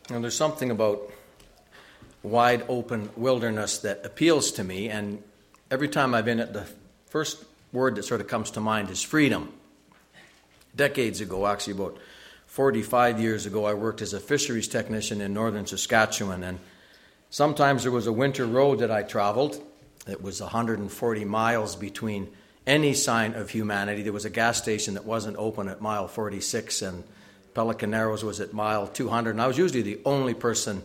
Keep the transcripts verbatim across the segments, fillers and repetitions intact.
And there's something about wide open wilderness that appeals to me, and every time I've been at the first word that sort of comes to mind is freedom. Decades ago, actually about forty-five years ago, I worked as a fisheries technician in northern Saskatchewan, and sometimes there was a winter road that I traveled. It was one hundred forty miles between any sign of humanity. There was a gas station that wasn't open at mile forty-six, and Pelican Narrows was at mile two hundred, and I was usually the only person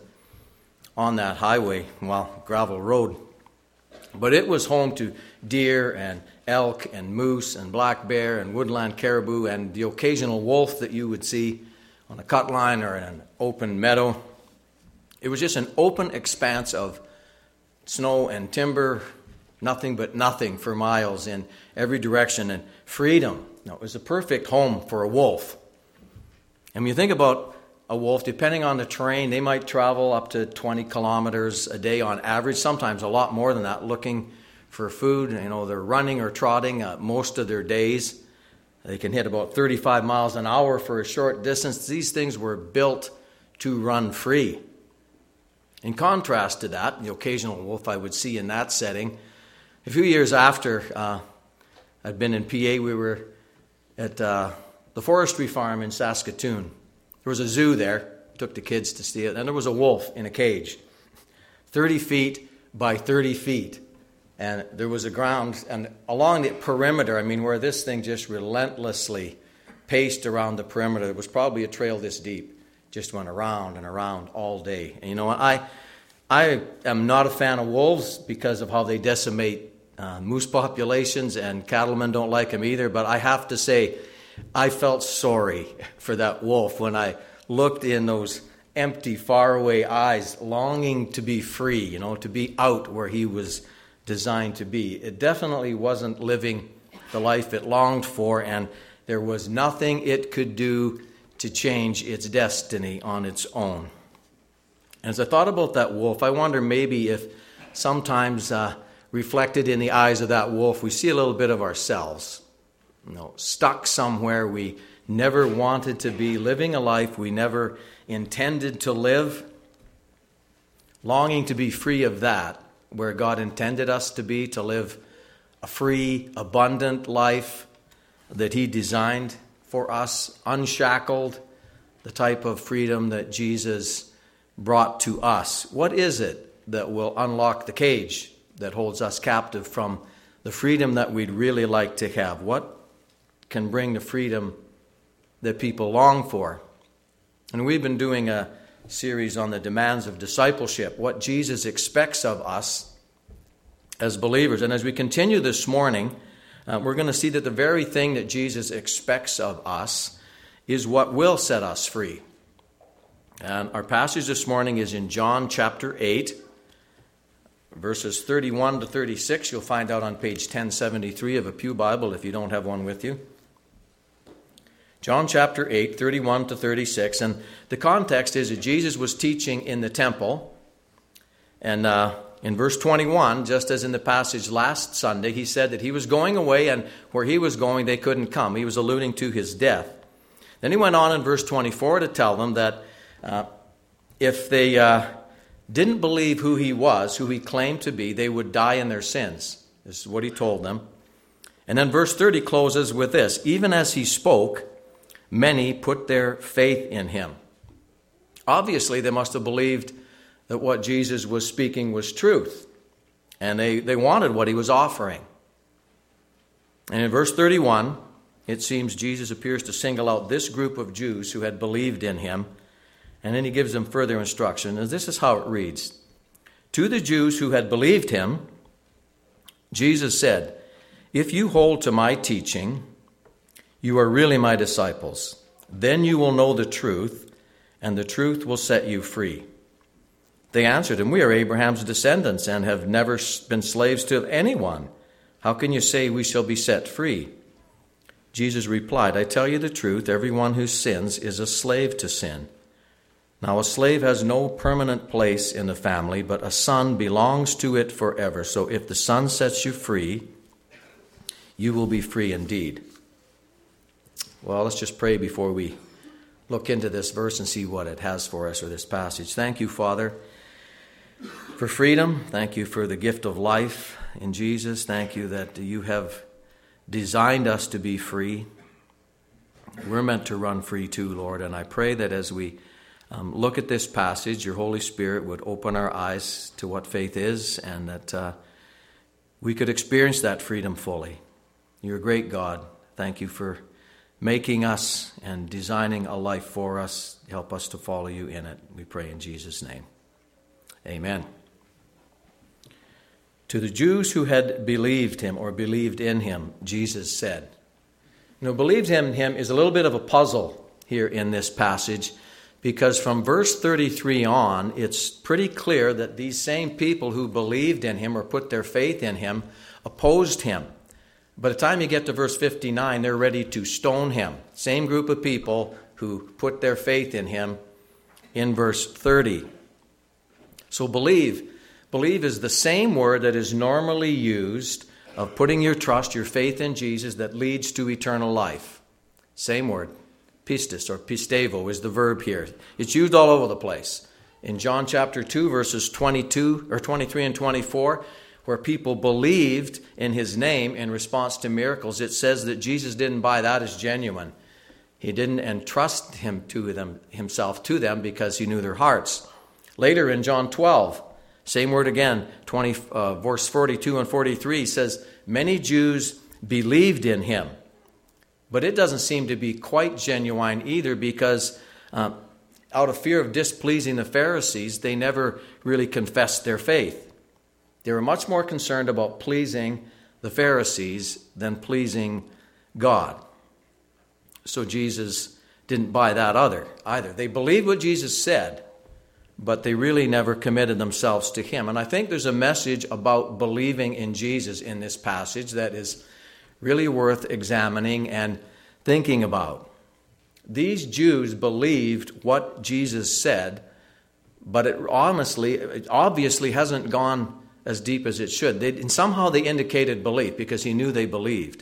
on that highway, well, gravel road. But it was home to deer and elk and moose and black bear and woodland caribou and the occasional wolf that you would see on a cut line or in an open meadow. It was just an open expanse of snow and timber, nothing but nothing for miles in every direction, and freedom. Now, it was a perfect home for a wolf. And when you think about a wolf, depending on the terrain, they might travel up to twenty kilometers a day on average, sometimes a lot more than that, looking for food. You know, they're running or trotting uh, most of their days. They can hit about thirty-five miles an hour for a short distance. These things were built to run free. In contrast to that, the occasional wolf I would see in that setting, a few years after uh, I'd been in P A, we were at uh, the forestry farm in Saskatoon. There was a zoo there, took the kids to see it, and there was a wolf in a cage, thirty feet by thirty feet. And there was a ground, and along the perimeter, I mean, where this thing just relentlessly paced around the perimeter, there was probably a trail this deep, just went around and around all day. And you know what, I, I am not a fan of wolves because of how they decimate uh, moose populations, and cattlemen don't like them either, but I have to say, I felt sorry for that wolf when I looked in those empty, faraway eyes, longing to be free, you know, to be out where he was designed to be. It definitely wasn't living the life it longed for, and there was nothing it could do to change its destiny on its own. And as I thought about that wolf, I wonder maybe if sometimes uh, reflected in the eyes of that wolf, we see a little bit of ourselves. You know, stuck somewhere we never wanted to be, living a life we never intended to live, longing to be free of that, where God intended us to be, to live a free, abundant life that He designed for us, unshackled, the type of freedom that Jesus brought to us. What is it that will unlock the cage that holds us captive from the freedom that we'd really like to have? What can bring the freedom that people long for? And we've been doing a series on the demands of discipleship, what Jesus expects of us as believers. And as we continue this morning, uh, we're going to see that the very thing that Jesus expects of us is what will set us free. And our passage this morning is in John chapter eight, verses thirty-one to thirty-six. You'll find out on page ten seventy-three of a Pew Bible if you don't have one with you. John chapter eight, thirty-one to thirty-six. And the context is that Jesus was teaching in the temple. And uh, in verse twenty-one, just as in the passage last Sunday, he said that he was going away, and where he was going, they couldn't come. He was alluding to his death. Then he went on in verse twenty-four to tell them that uh, if they uh, didn't believe who he was, who he claimed to be, they would die in their sins. This is what he told them. And then verse thirty closes with this: even as he spoke, many put their faith in him. Obviously, they must have believed that what Jesus was speaking was truth, and they, they wanted what he was offering. And in verse thirty-one, it seems Jesus appears to single out this group of Jews who had believed in him, and then he gives them further instruction. And this is how it reads: to the Jews who had believed him, Jesus said, "If you hold to my teaching, you are really my disciples. Then you will know the truth, and the truth will set you free." They answered him, "We are Abraham's descendants and have never been slaves to anyone. How can you say we shall be set free?" Jesus replied, "I tell you the truth, everyone who sins is a slave to sin. Now a slave has no permanent place in the family, but a son belongs to it forever. So if the Son sets you free, you will be free indeed." Well, let's just pray before we look into this verse and see what it has for us, or this passage. Thank you, Father, for freedom. Thank you for the gift of life in Jesus. Thank you that you have designed us to be free. We're meant to run free too, Lord, and I pray that as we um, look at this passage, your Holy Spirit would open our eyes to what faith is, and that uh, we could experience that freedom fully. You're a great God. Thank you for making us and designing a life for us. Help us to follow you in it. We pray in Jesus' name. Amen. To the Jews who had believed him or believed in him, Jesus said. You know, believed in him is a little bit of a puzzle here in this passage, because from verse thirty-three on, it's pretty clear that these same people who believed in him or put their faith in him opposed him. By the time you get to verse fifty-nine, they're ready to stone him. Same group of people who put their faith in him in verse thirty. So believe. Believe is the same word that is normally used of putting your trust, your faith in Jesus that leads to eternal life. Same word. Pistis or pistevo is the verb here. It's used all over the place. In John chapter two, verses twenty-two or twenty-three and twenty-four, where people believed in his name in response to miracles, it says that Jesus didn't buy that as genuine. He didn't entrust him to them, himself to them because he knew their hearts. Later in John twelve, same word again, twenty, uh, verse forty-two and forty-three says, many Jews believed in him. But it doesn't seem to be quite genuine either, because uh, out of fear of displeasing the Pharisees, they never really confessed their faith. They were much more concerned about pleasing the Pharisees than pleasing God. So Jesus didn't buy that other either. They believed what Jesus said, but they really never committed themselves to him. And I think there's a message about believing in Jesus in this passage that is really worth examining and thinking about. These Jews believed what Jesus said, but it honestly, it obviously hasn't gone as deep as it should. They, and somehow they indicated belief because he knew they believed.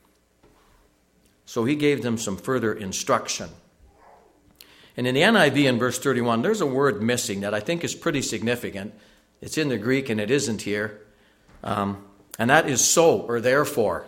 So he gave them some further instruction. And in the N I V in verse thirty-one, there's a word missing that I think is pretty significant. It's in the Greek and it isn't here. Um, and that is so, or therefore.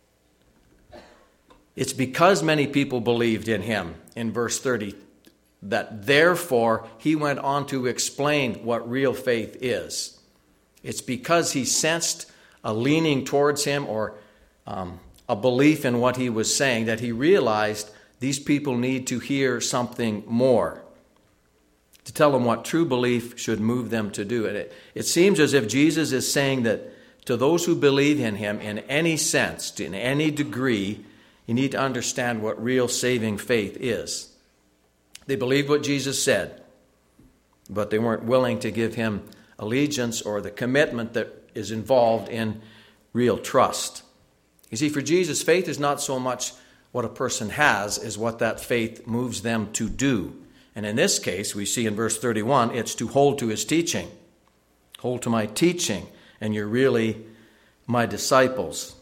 It's because many people believed in him in verse thirty that therefore he went on to explain what real faith is. It's because he sensed a leaning towards him or um, a belief in what he was saying that he realized these people need to hear something more to tell them what true belief should move them to do. And it, it seems as if Jesus is saying that to those who believe in him in any sense, in any degree, you need to understand what real saving faith is. They believed what Jesus said, but they weren't willing to give him allegiance or the commitment that is involved in real trust. You see, for Jesus, faith is not so much what a person has as what that faith moves them to do. And in this case, we see in verse thirty-one, it's to hold to his teaching. Hold to my teaching, and you're really my disciples.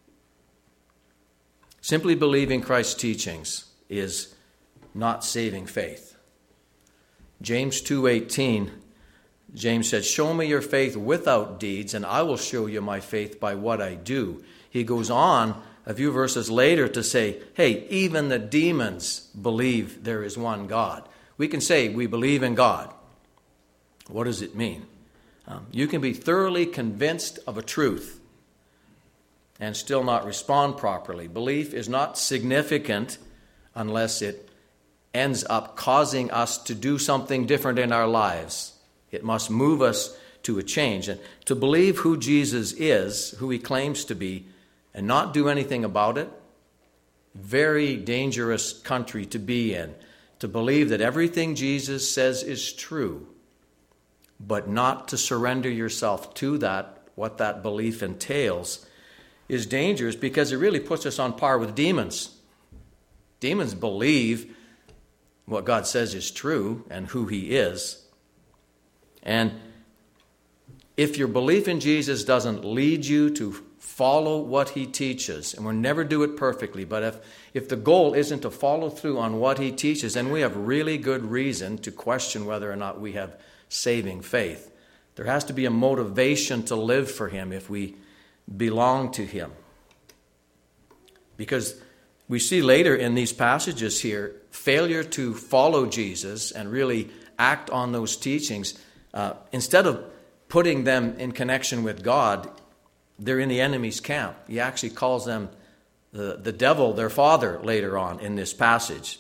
Simply believing Christ's teachings is not saving faith. James two eighteen, James said, show me your faith without deeds, and I will show you my faith by what I do. He goes on a few verses later to say, hey, even the demons believe there is one God. We can say we believe in God. What does it mean? Um, you can be thoroughly convinced of a truth and still not respond properly. Belief is not significant unless it ends up causing us to do something different in our lives. It must move us to a change. And to believe who Jesus is, who he claims to be, and not do anything about it, very dangerous country to be in. To believe that everything Jesus says is true, but not to surrender yourself to that, what that belief entails, is dangerous because it really puts us on par with demons. Demons believe what God says is true and who he is. And if your belief in Jesus doesn't lead you to follow what he teaches. And we'll never do it perfectly, but if, if the goal isn't to follow through on what he teaches, then we have really good reason to question whether or not we have saving faith. There has to be a motivation to live for him if we belong to him. Because we see later in these passages here, failure to follow Jesus and really act on those teachings, uh, instead of putting them in connection with God, they're in the enemy's camp. He actually calls them the, the devil, their father, later on in this passage.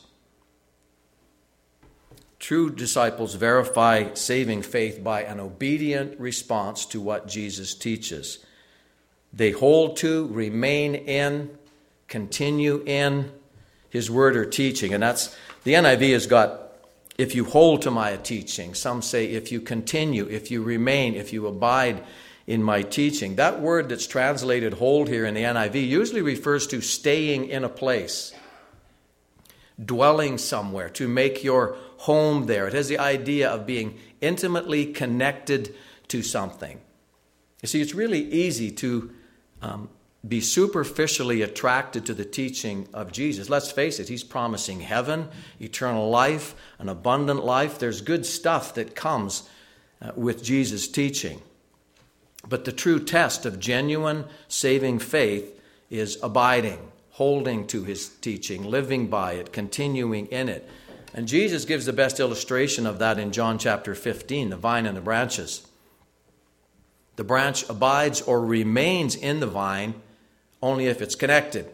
True disciples verify saving faith by an obedient response to what Jesus teaches. They hold to, remain in, continue in his word or teaching. And that's, the N I V has got, if you hold to my teaching. Some say if you continue, if you remain, if you abide in my teaching. That word that's translated hold here in the N I V usually refers to staying in a place, dwelling somewhere, to make your home there. It has the idea of being intimately connected to something. You see, it's really easy to um, be superficially attracted to the teaching of Jesus. Let's face it, he's promising heaven, eternal life, an abundant life. There's good stuff that comes uh, with Jesus' teaching. But the true test of genuine saving faith is abiding, holding to his teaching, living by it, continuing in it. And Jesus gives the best illustration of that in John chapter fifteen, the vine and the branches. The branch abides or remains in the vine only if it's connected.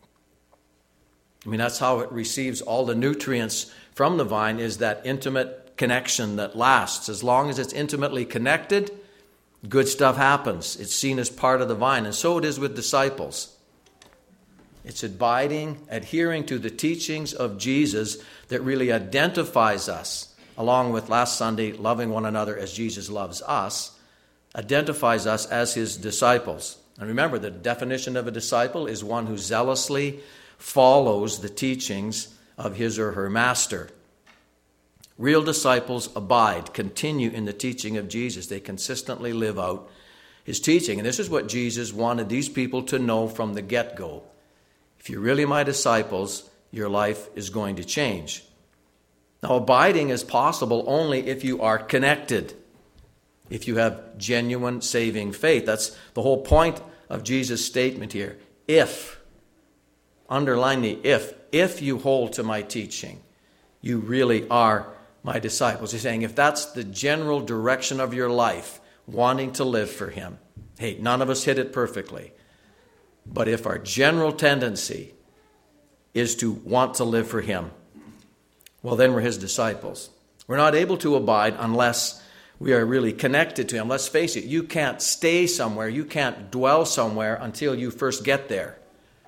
I mean, that's how it receives all the nutrients from the vine, is that intimate connection that lasts. As long as it's intimately connected, good stuff happens. It's seen as part of the vine. And so it is with disciples. It's abiding, adhering to the teachings of Jesus that really identifies us, along with last Sunday, loving one another as Jesus loves us, identifies us as his disciples. And remember, the definition of a disciple is one who zealously follows the teachings of his or her master. Real disciples abide, continue in the teaching of Jesus. They consistently live out his teaching. And this is what Jesus wanted these people to know from the get-go. If you're really my disciples, your life is going to change. Now, abiding is possible only if you are connected, if you have genuine saving faith. That's the whole point of Jesus' statement here. If, underline the if, if you hold to my teaching, you really are my disciples. He's saying if that's the general direction of your life, wanting to live for him. Hey, none of us hit it perfectly. But if our general tendency is to want to live for him, well, then we're his disciples. We're not able to abide unless we are really connected to him. Let's face it, you can't stay somewhere, you can't dwell somewhere until you first get there.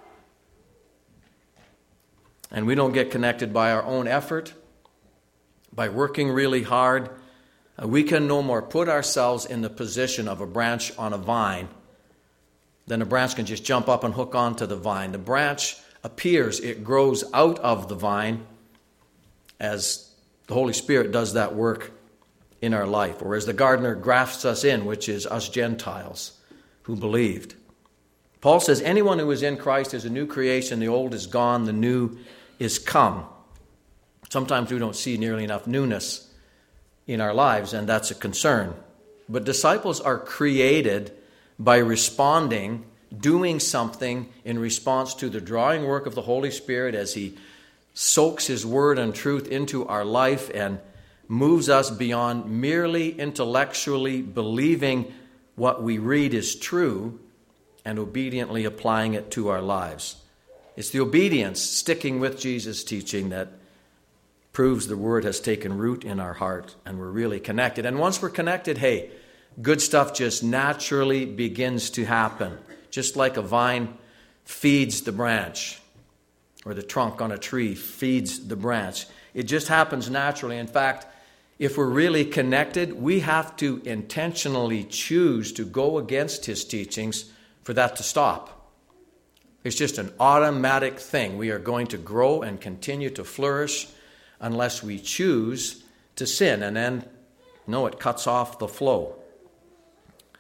And we don't get connected by our own effort, by working really hard. Uh, we can no more put ourselves in the position of a branch on a vine than a branch can just jump up and hook onto the vine. The branch appears, it grows out of the vine as the Holy Spirit does that work in our life, or as the gardener grafts us in, which is us Gentiles who believed. Paul says anyone who is in Christ is a new creation. The old is gone, the new is come. Sometimes we don't see nearly enough newness in our lives, and that's a concern. But disciples are created by responding, doing something in response to the drawing work of the Holy Spirit as he soaks his word and truth into our life and moves us beyond merely intellectually believing what we read is true and obediently applying it to our lives. It's the obedience, sticking with Jesus' teaching, that proves the word has taken root in our heart and we're really connected. And once we're connected, hey, good stuff just naturally begins to happen. Just like a vine feeds the branch, or the trunk on a tree feeds the branch. It just happens naturally. In fact, if we're really connected, we have to intentionally choose to go against his teachings for that to stop. It's just an automatic thing. We are going to grow and continue to flourish unless we choose to sin. And then, no, it cuts off the flow.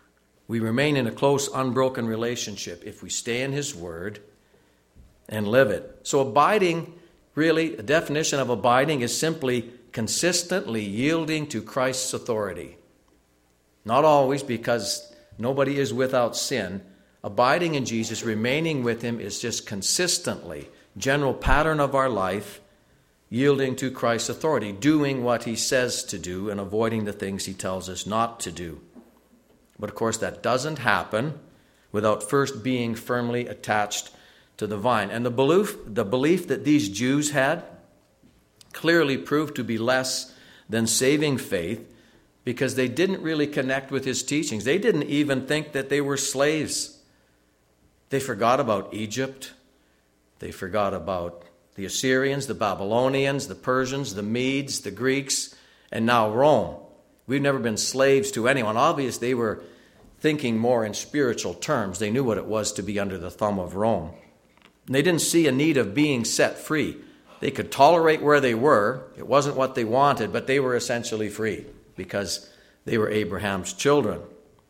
We remain in a close, unbroken relationship if we stay in his word and live it. So abiding, really, the definition of abiding is simply consistently yielding to Christ's authority. Not always, because nobody is without sin. Abiding in Jesus, remaining with him, is just consistently, general pattern of our life, yielding to Christ's authority, doing what he says to do and avoiding the things he tells us not to do. But of course, that doesn't happen without first being firmly attached to the vine. And the belief, the belief that these Jews had clearly proved to be less than saving faith, because they didn't really connect with his teachings. They didn't even think that they were slaves. They forgot about Egypt. They forgot about the Assyrians, the Babylonians, the Persians, the Medes, the Greeks, and now Rome. We've never been slaves to anyone. Obviously, they were thinking more in spiritual terms. They knew what it was to be under the thumb of Rome. And they didn't see a need of being set free. They could tolerate where they were. It wasn't what they wanted, but they were essentially free because they were Abraham's children.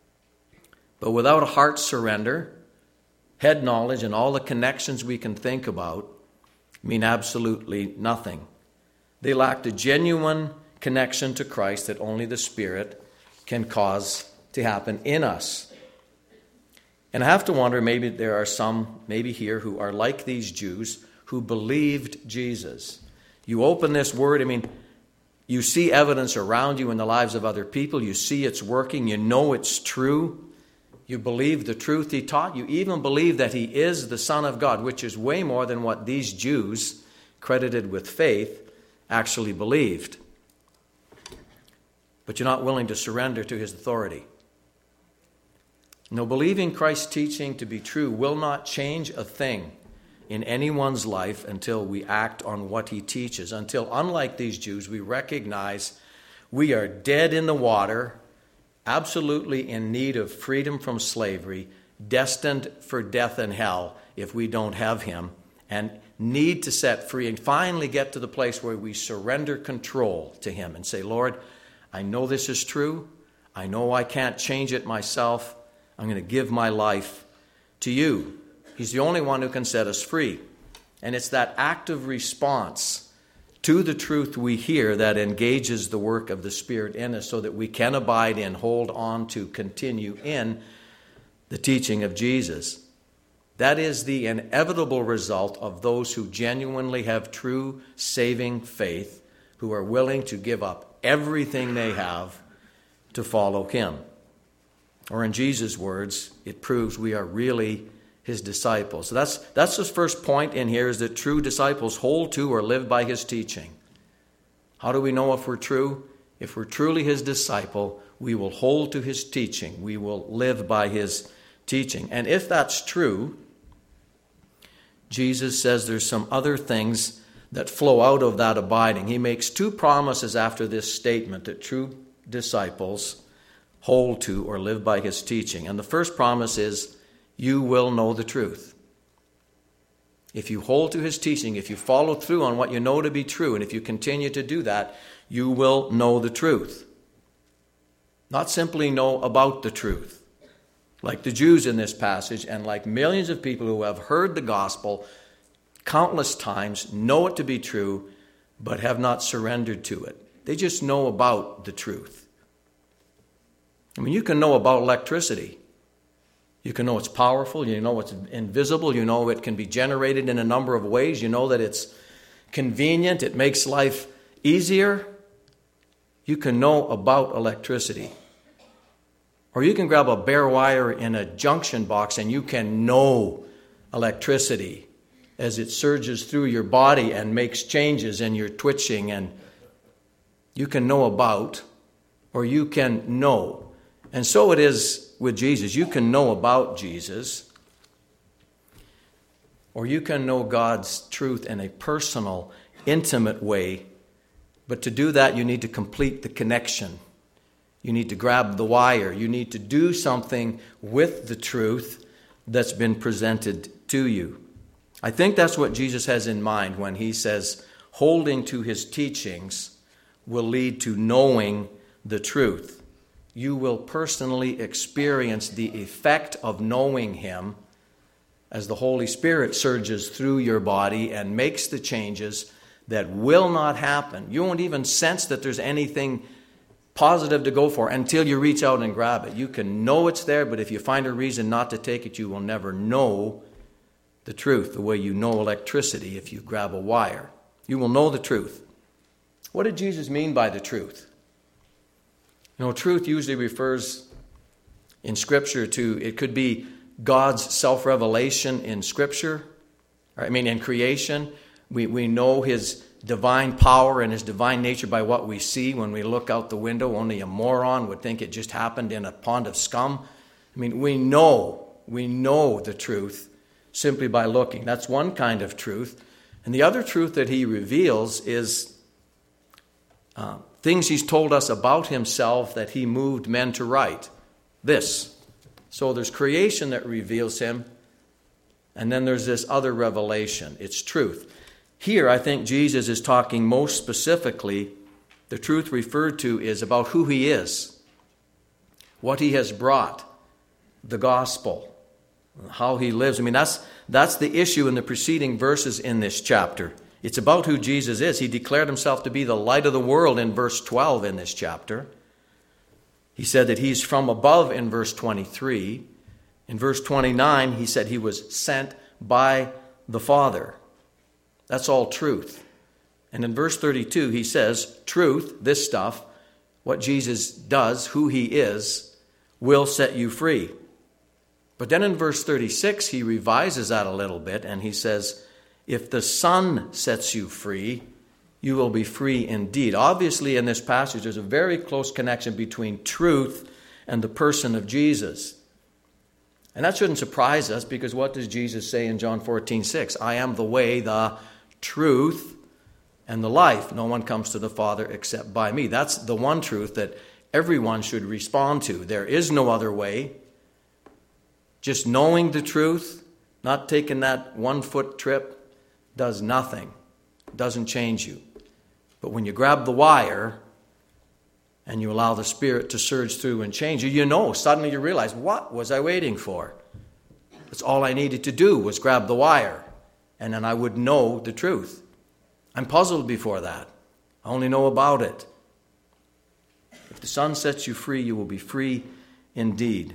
But without a heart surrender, head knowledge, and all the connections we can think about mean absolutely nothing. They lacked a genuine connection to Christ that only the Spirit can cause to happen in us. And I have to wonder, maybe there are some, maybe here, who are like these Jews who believed Jesus. You open this word, I mean, you see evidence around you in the lives of other people. You see it's working. You know it's true. You believe the truth he taught. You even believe that he is the Son of God, which is way more than what these Jews, credited with faith, actually believed. But you're not willing to surrender to his authority. No, believing Christ's teaching to be true will not change a thing in anyone's life until we act on what he teaches, until, unlike these Jews, we recognize we are dead in the water, absolutely in need of freedom from slavery, destined for death and hell if we don't have him, and need to set free and finally get to the place where we surrender control to him and say, Lord, I know this is true. I know I can't change it myself. I'm going to give my life to you. He's the only one who can set us free. And it's that active response to the truth we hear that engages the work of the Spirit in us so that we can abide in, hold on to, continue in the teaching of Jesus. That is the inevitable result of those who genuinely have true saving faith, who are willing to give up everything they have to follow him. Or in Jesus' words, it proves we are really his disciples. So that's, that's the first point in here, is that true disciples hold to or live by his teaching. How do we know if we're true? If we're truly his disciple, we will hold to his teaching. We will live by his teaching. And if that's true, Jesus says there's some other things that flow out of that abiding. He makes two promises after this statement that true disciples hold to or live by his teaching. And the first promise is, you will know the truth. If you hold to his teaching, if you follow through on what you know to be true, and if you continue to do that, you will know the truth. Not simply know about the truth, like the Jews in this passage, and like millions of people who have heard the gospel countless times, know it to be true, but have not surrendered to it. They just know about the truth. I mean, you can know about electricity. You can know it's powerful. You know it's invisible. You know it can be generated in a number of ways. You know that it's convenient. It makes life easier. You can know about electricity. Or you can grab a bare wire in a junction box and you can know electricity as it surges through your body and makes changes and you're twitching. And you can know about, or you can know. And so it is with Jesus. You can know about Jesus, or you can know God's truth in a personal, intimate way. But to do that, you need to complete the connection. You need to grab the wire. You need to do something with the truth that's been presented to you. I think that's what Jesus has in mind when he says holding to his teachings will lead to knowing the truth. you will personally experience the effect of knowing him as the Holy Spirit surges through your body and makes the changes that will not happen. You won't even sense that there's anything positive to go for until you reach out and grab it. You can know it's there, but if you find a reason not to take it, you will never know the truth the way you know electricity if you grab a wire. You will know the truth. What did Jesus mean by the truth? You know, truth usually refers in Scripture to, it could be God's self-revelation in Scripture. I mean, in creation, we, we know his divine power and his divine nature by what we see when we look out the window. Only a moron would think it just happened in a pond of scum. I mean, we know, we know the truth simply by looking. That's one kind of truth. And the other truth that he reveals is uh, things he's told us about himself that he moved men to write. This. So there's creation that reveals him, and then there's this other revelation. It's truth. Here, I think Jesus is talking most specifically, the truth referred to is about who he is, what he has brought, the gospel, how he lives. I mean, that's, that's the issue in the preceding verses in this chapter. It's about who Jesus is. He declared himself to be the light of the world in verse twelve in this chapter. He said that he's from above in verse twenty-three. In verse twenty-nine, he said he was sent by the Father. That's all truth. And in verse thirty-two, he says, truth, this stuff, what Jesus does, who he is, will set you free. But then in verse thirty-six, he revises that a little bit, and he says, if the Son sets you free, you will be free indeed. Obviously, in this passage, there's a very close connection between truth and the person of Jesus. And that shouldn't surprise us, because what does Jesus say in John fourteen six? I am the way, the truth, and the life. No one comes to the Father except by me. That's the one truth that everyone should respond to. There is no other way. Just knowing the truth, not taking that one-foot trip, does nothing. Doesn't change you. But when you grab the wire and you allow the Spirit to surge through and change you, you know, suddenly you realize, what was I waiting for? That's all I needed to do was grab the wire, and then I would know the truth. I'm puzzled before that. I only know about it. If the Son sets you free, you will be free indeed.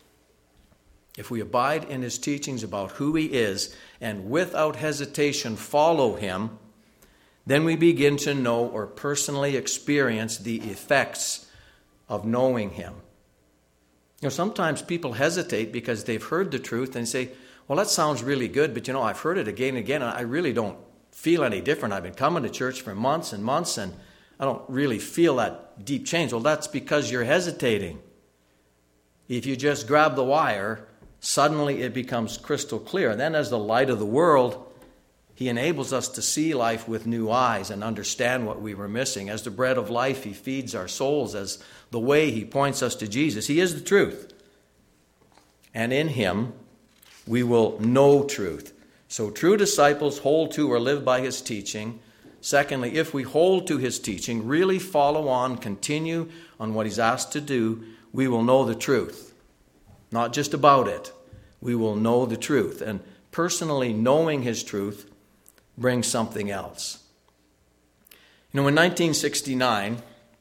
If we abide in his teachings about who he is and without hesitation follow him, then we begin to know or personally experience the effects of knowing him. You know, sometimes people hesitate because they've heard the truth and say, well, that sounds really good, but you know, I've heard it again and again, and I really don't feel any different. I've been coming to church for months and months, and I don't really feel that deep change. Well, that's because you're hesitating. If you just grab the wire, suddenly it becomes crystal clear. And then as the light of the world, he enables us to see life with new eyes and understand what we were missing. As the bread of life, he feeds our souls. As the way, he points us to Jesus. He is the truth. And in him, we will know truth. So true disciples hold to or live by his teaching. Secondly, if we hold to his teaching, really follow on, continue on what he's asked to do, we will know the truth. Not just about it. We will know the truth. And personally knowing his truth brings something else. You know, in nineteen sixty-nine,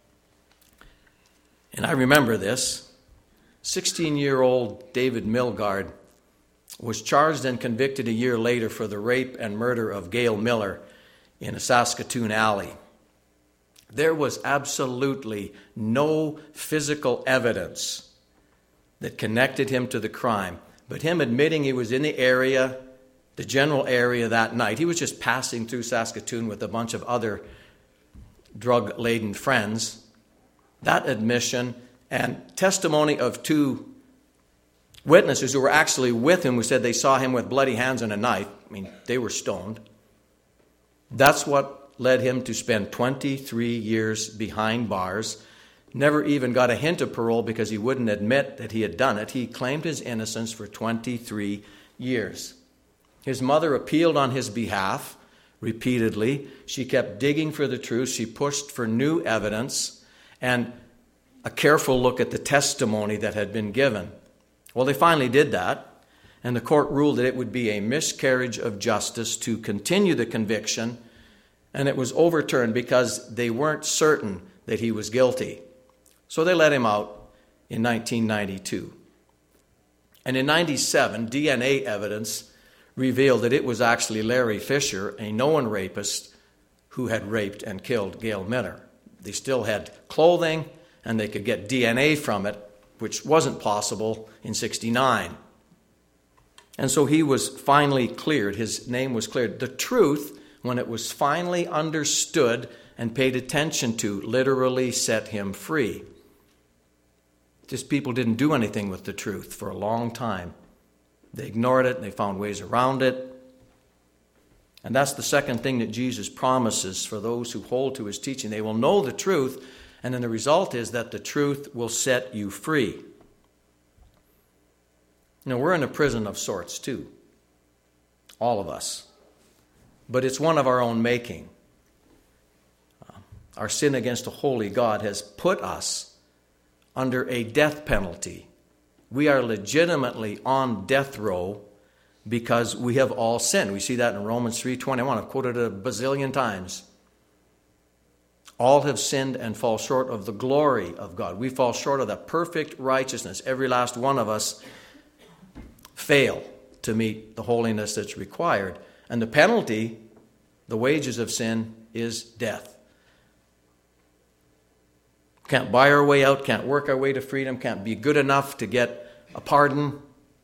and I remember this, sixteen-year-old David Milgaard was charged and convicted a year later for the rape and murder of Gail Miller in a Saskatoon alley. There was absolutely no physical evidence that connected him to the crime. But him admitting he was in the area, the general area that night, he was just passing through Saskatoon with a bunch of other drug-laden friends. That admission and testimony of two witnesses who were actually with him, who said they saw him with bloody hands and a knife. I mean, they were stoned. That's what led him to spend twenty-three years behind bars. Never even got a hint of parole because he wouldn't admit that he had done it. He claimed his innocence for twenty-three years. His mother appealed on his behalf repeatedly. She kept digging for the truth. She pushed for new evidence. And a careful look at the testimony that had been given. Well, they finally did that, and the court ruled that it would be a miscarriage of justice to continue the conviction, and it was overturned because they weren't certain that he was guilty. So they let him out in nineteen ninety-two. And in ninety-seven, D N A evidence revealed that it was actually Larry Fisher, a known rapist, who had raped and killed Gail Minner. They still had clothing, and they could get D N A from it, which wasn't possible in sixty-nine. And so he was finally cleared. His name was cleared. The truth, when it was finally understood and paid attention to, literally set him free. Just people didn't do anything with the truth for a long time. They ignored it, and they found ways around it. And that's the second thing that Jesus promises for those who hold to his teaching. They will know the truth, and then the result is that the truth will set you free. You know, we're in a prison of sorts too. All of us. But it's one of our own making. Uh, our sin against a holy God has put us under a death penalty. We are legitimately on death row because we have all sinned. We see that in Romans three twenty-one. I've quoted it a bazillion times. All have sinned and fall short of the glory of God. We fall short of the perfect righteousness. Every last one of us fail to meet the holiness that's required. And the penalty, the wages of sin, is death. Can't buy our way out, can't work our way to freedom, can't be good enough to get a pardon.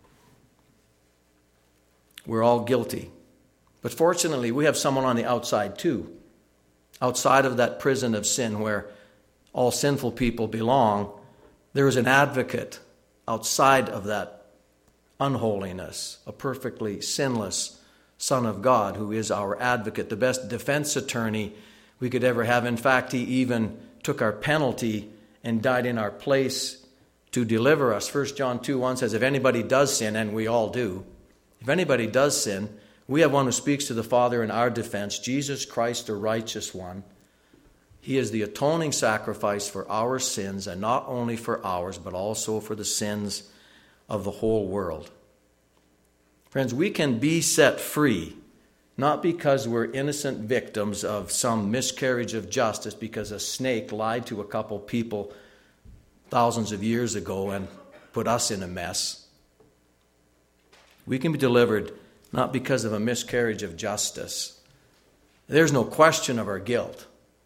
We're all guilty. But fortunately, we have someone on the outside too. Outside of that prison of sin where all sinful people belong, there is an advocate outside of that unholiness, a perfectly sinless Son of God who is our advocate, the best defense attorney we could ever have. In fact, he even took our penalty and died in our place to deliver us. First John two one says, if anybody does sin, and we all do, if anybody does sin, we have one who speaks to the Father in our defense, Jesus Christ, the righteous one. He is the atoning sacrifice for our sins, and not only for ours, but also for the sins of the whole world. Friends, we can be set free, not because we're innocent victims of some miscarriage of justice, because a snake lied to a couple people thousands of years ago and put us in a mess. We can be delivered not because of a miscarriage of justice. There's no question of our guilt.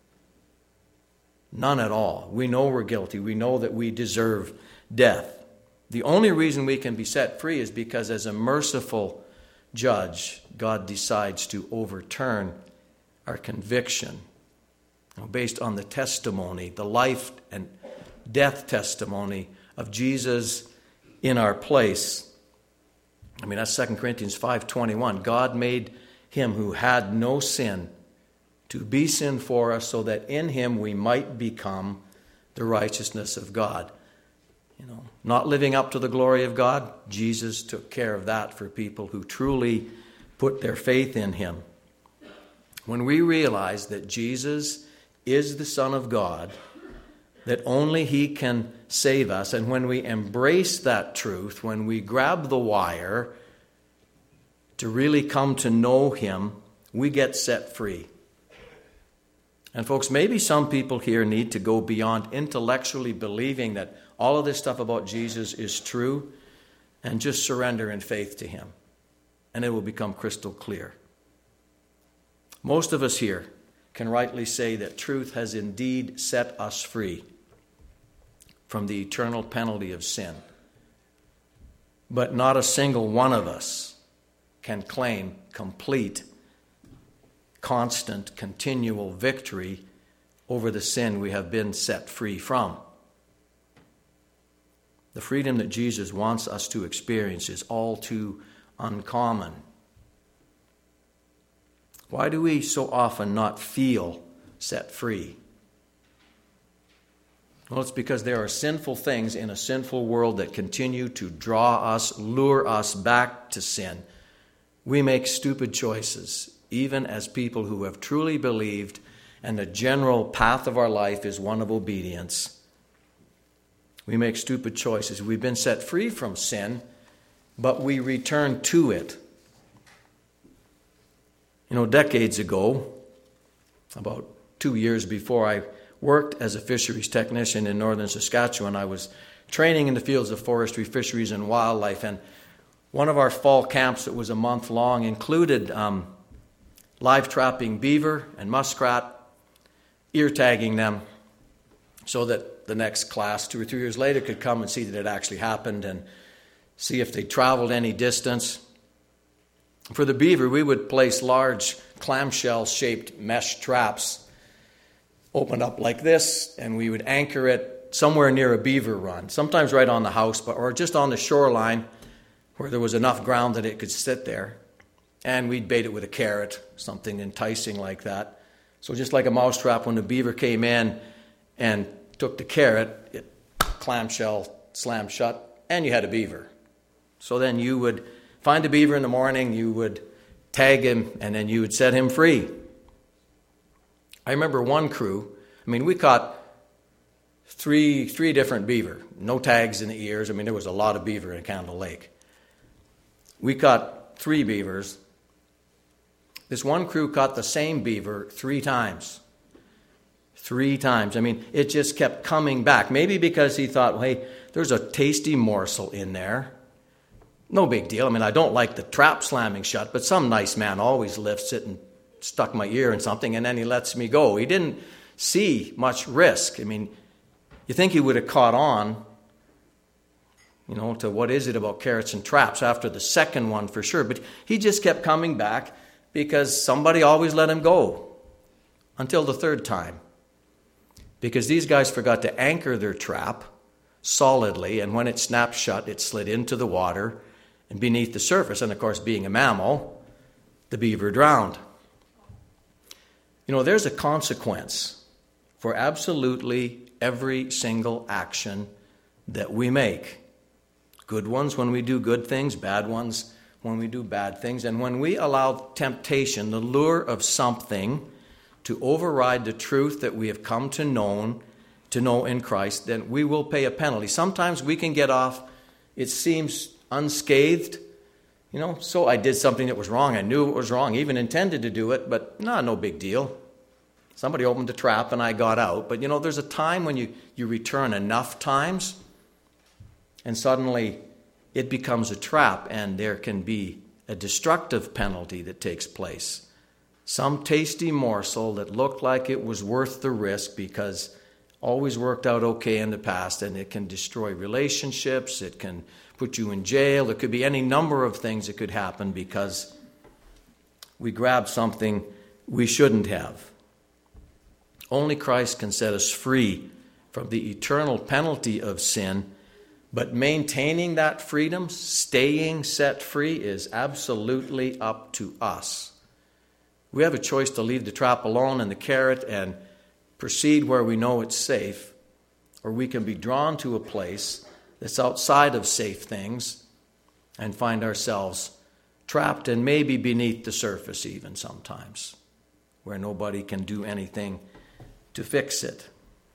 None at all. We know we're guilty. We know that we deserve death. The only reason we can be set free is because as a merciful judge, God decides to overturn our conviction based on the testimony, the life and death testimony of Jesus in our place. I mean, that's Second Corinthians five twenty-one. God made him who had no sin to be sin for us so that in him we might become the righteousness of God. You know, not living up to the glory of God, Jesus took care of that for people who truly put their faith in him. When we realize that Jesus is the Son of God, that only he can save us, and when we embrace that truth, when we grab the wire to really come to know him, we get set free. And folks, maybe some people here need to go beyond intellectually believing that all of this stuff about Jesus is true and just surrender in faith to him. And it will become crystal clear. Most of us here can rightly say that truth has indeed set us free from the eternal penalty of sin. But not a single one of us can claim complete, constant, continual victory over the sin we have been set free from. The freedom that Jesus wants us to experience is all too uncommon. Why do we so often not feel set free? Well, it's because there are sinful things in a sinful world that continue to draw us, lure us back to sin. We make stupid choices, even as people who have truly believed, and the general path of our life is one of obedience. We make stupid choices. We've been set free from sin, but we return to it. You know, decades ago, about two years before I worked as a fisheries technician in northern Saskatchewan, I was training in the fields of forestry, fisheries, and wildlife. And one of our fall camps that was a month long included um, live trapping beaver and muskrat, ear tagging them, so that the next class, two or three years later, could come and see that it actually happened and see if they traveled any distance. For the beaver, we would place large clamshell-shaped mesh traps opened up like this, and we would anchor it somewhere near a beaver run, sometimes right on the house, but or just on the shoreline where there was enough ground that it could sit there. And we'd bait it with a carrot, something enticing like that. So just like a mousetrap, when the beaver came in and took the carrot, it clamshell slammed shut, and you had a beaver. So then you would find the beaver in the morning, you would tag him, and then you would set him free. I remember one crew, I mean, we caught three three different beaver, no tags in the ears. I mean, there was a lot of beaver in Candle Lake. We caught three beavers. This one crew caught the same beaver three times. Three times. I mean, it just kept coming back. Maybe because he thought, well, hey, there's a tasty morsel in there. No big deal. I mean, I don't like the trap slamming shut, but some nice man always lifts it and stuck my ear in something, and then he lets me go. He didn't see much risk. I mean, you think he would have caught on, you know, to what is it about carrots and traps after the second one for sure. But he just kept coming back because somebody always let him go until the third time. Because these guys forgot to anchor their trap solidly, and when it snapped shut, it slid into the water and beneath the surface. And of course, being a mammal, the beaver drowned. You know, there's a consequence for absolutely every single action that we make. Good ones when we do good things, bad ones when we do bad things. And when we allow temptation, the lure of something, to override the truth that we have come to know, to know in Christ, then we will pay a penalty. Sometimes we can get off, it seems, unscathed. You know, so I did something that was wrong. I knew it was wrong, even intended to do it, but no, no big deal. Somebody opened a trap and I got out. But, you know, there's a time when you, you return enough times and suddenly it becomes a trap and there can be a destructive penalty that takes place. Some tasty morsel that looked like it was worth the risk because always worked out okay in the past, and it can destroy relationships, it can put you in jail, there could be any number of things that could happen because we grabbed something we shouldn't have. Only Christ can set us free from the eternal penalty of sin, but maintaining that freedom, staying set free, is absolutely up to us. We have a choice to leave the trap alone and the carrot and proceed where we know it's safe, or we can be drawn to a place that's outside of safe things and find ourselves trapped and maybe beneath the surface even sometimes, where nobody can do anything to fix it.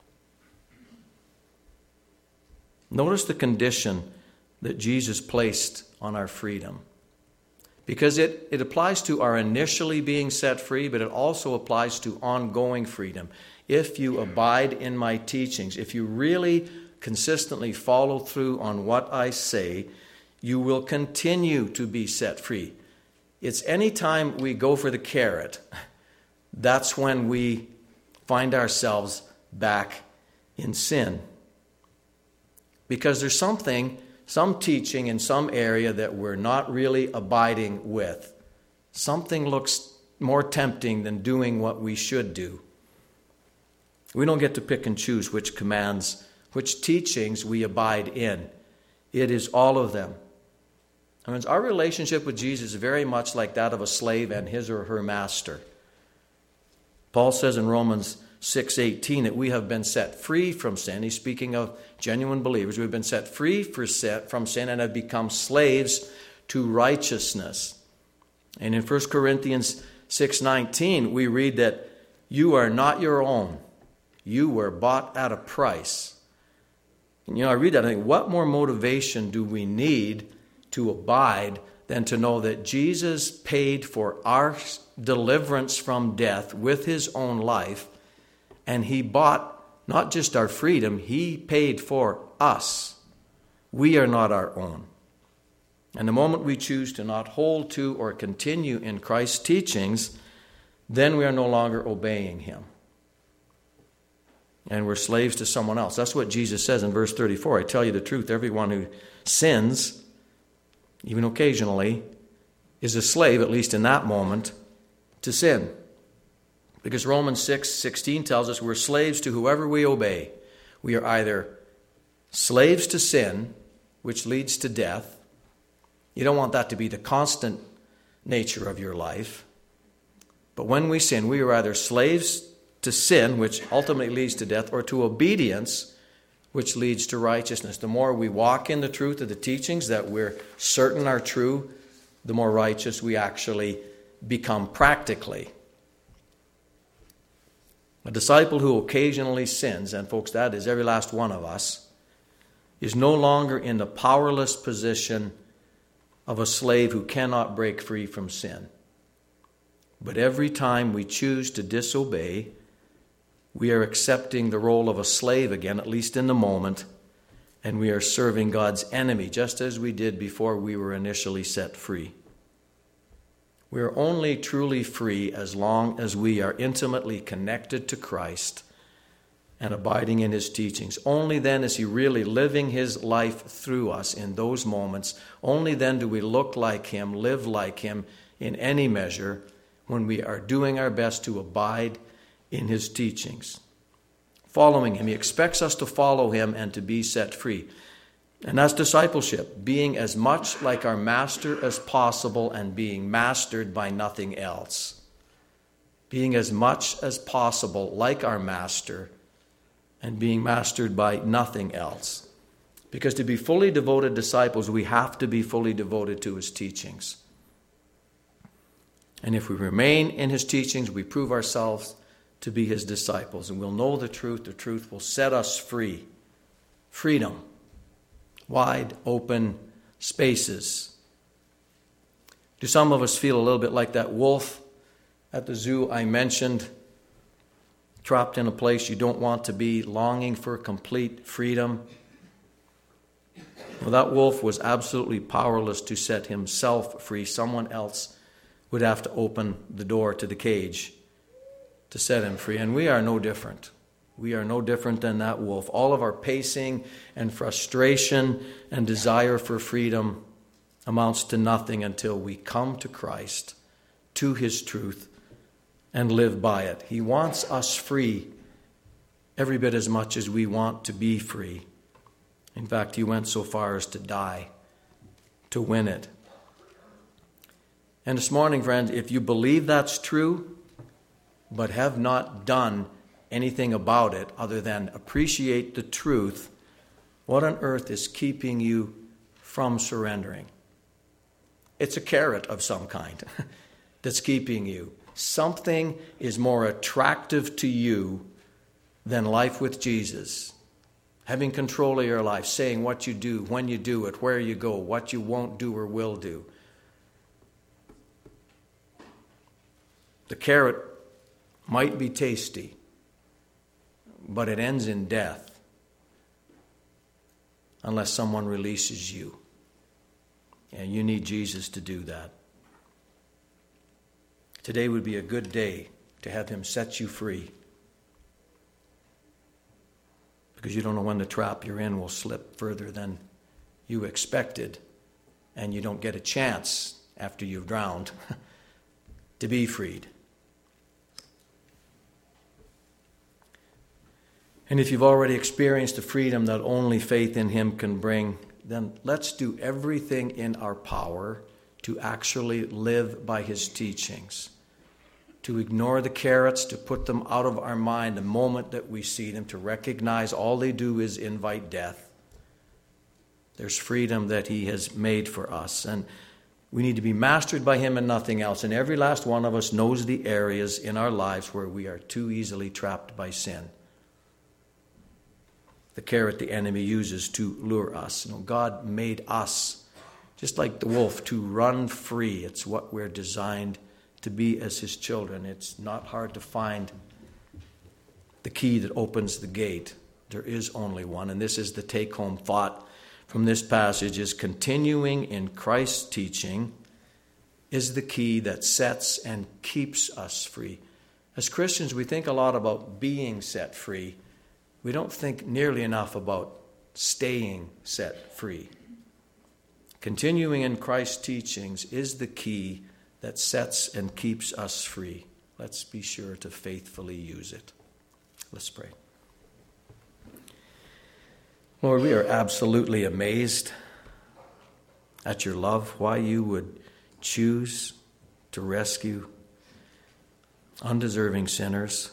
Notice the condition that Jesus placed on our freedom. Because it, it applies to our initially being set free, but it also applies to ongoing freedom. If you abide in my teachings, if you really consistently follow through on what I say, you will continue to be set free. It's any time we go for the carrot, that's when we find ourselves back in sin. Because there's something, some teaching in some area that we're not really abiding with. Something looks more tempting than doing what we should do. We don't get to pick and choose which commands, which teachings we abide in. It is all of them. I mean, our relationship with Jesus is very much like that of a slave and his or her master. Paul says in Romans six eighteen that we have been set free from sin. He's speaking of genuine believers. We've been set free for sin, from sin and have become slaves to righteousness. And in First Corinthians six nineteen, we read that you are not your own. You were bought at a price. And, you know, I read that and I think, what more motivation do we need to abide than to know that Jesus paid for our deliverance from death with his own life, and he bought not just our freedom, he paid for us. We are not our own. And the moment we choose to not hold to or continue in Christ's teachings, then we are no longer obeying him. And we're slaves to someone else. That's what Jesus says in verse thirty-four. I tell you the truth, everyone who sins, even occasionally, is a slave, at least in that moment, to sin. Because Romans six sixteen tells us we're slaves to whoever we obey. We are either slaves to sin, which leads to death. You don't want that to be the constant nature of your life. But when we sin, we are either slaves to sin, which ultimately leads to death, or to obedience, which leads to righteousness. The more we walk in the truth of the teachings that we're certain are true, the more righteous we actually become practically. A disciple who occasionally sins, and folks, that is every last one of us, is no longer in the powerless position of a slave who cannot break free from sin. But every time we choose to disobey, we are accepting the role of a slave again, at least in the moment, and we are serving God's enemy, just as we did before we were initially set free. We are only truly free as long as we are intimately connected to Christ and abiding in his teachings. Only then is he really living his life through us in those moments. Only then do we look like him, live like him in any measure, when we are doing our best to abide in his teachings. Following him. He expects us to follow him and to be set free. And that's discipleship, being as much like our master as possible and being mastered by nothing else. Being as much as possible like our master and being mastered by nothing else. Because to be fully devoted disciples, we have to be fully devoted to his teachings. And if we remain in his teachings, we prove ourselves to be his disciples. And we'll know the truth. The truth will set us free. Freedom. Wide open spaces. Do some of us feel a little bit like that wolf at the zoo I mentioned, trapped in a place you don't want to be, longing for complete freedom? Well, that wolf was absolutely powerless to set himself free. Someone else would have to open the door to the cage to set him free. And we are no different. We are no different than that wolf. All of our pacing and frustration and desire for freedom amounts to nothing until we come to Christ, to his truth, and live by it. He wants us free every bit as much as we want to be free. In fact, he went so far as to die to win it. And this morning, friends, if you believe that's true, but have not done anything about it other than appreciate the truth, what on earth is keeping you from surrendering? It's a carrot of some kind that's keeping you. Something is more attractive to you than life with Jesus. Having control of your life, saying what you do, when you do it, where you go, what you won't do or will do. The carrot might be tasty, but it ends in death unless someone releases you. And you need Jesus to do that. Today would be a good day to have him set you free. Because you don't know when the trap you're in will slip further than you expected, and you don't get a chance after you've drowned to be freed. And if you've already experienced the freedom that only faith in him can bring, then let's do everything in our power to actually live by his teachings. To ignore the carrots, to put them out of our mind the moment that we see them, to recognize all they do is invite death. There's freedom that he has made for us. And we need to be mastered by him and nothing else. And every last one of us knows the areas in our lives where we are too easily trapped by sin. the carrot the enemy uses to lure us. You know, God made us, just like the wolf, to run free. It's what we're designed to be as his children. It's not hard to find the key that opens the gate. There is only one, and this is the take-home thought from this passage, is continuing in Christ's teaching is the key that sets and keeps us free. As Christians, we think a lot about being set free. We don't think nearly enough about staying set free. Continuing in Christ's teachings is the key that sets and keeps us free. Let's be sure to faithfully use it. Let's pray. Lord, we are absolutely amazed at your love, why you would choose to rescue undeserving sinners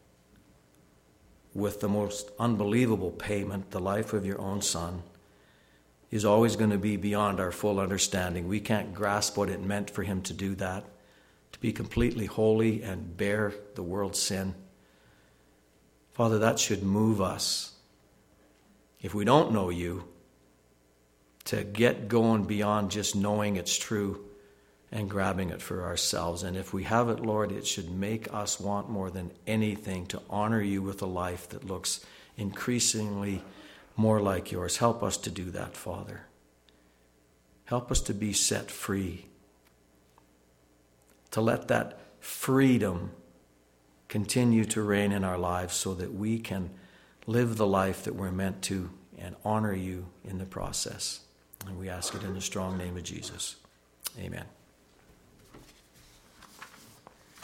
with the most unbelievable payment. The life of your own Son is always going to be beyond our full understanding. We can't grasp what it meant for him to do that, to be completely holy and bear the world's sin. Father, that should move us, if we don't know you, to get going beyond just knowing it's true and grabbing it for ourselves. And if we have it, Lord, it should make us want more than anything to honor you with a life that looks increasingly more like yours. Help us to do that, Father. Help us to be set free, to let that freedom continue to reign in our lives so that we can live the life that we're meant to and honor you in the process. And we ask it in the strong name of Jesus. Amen.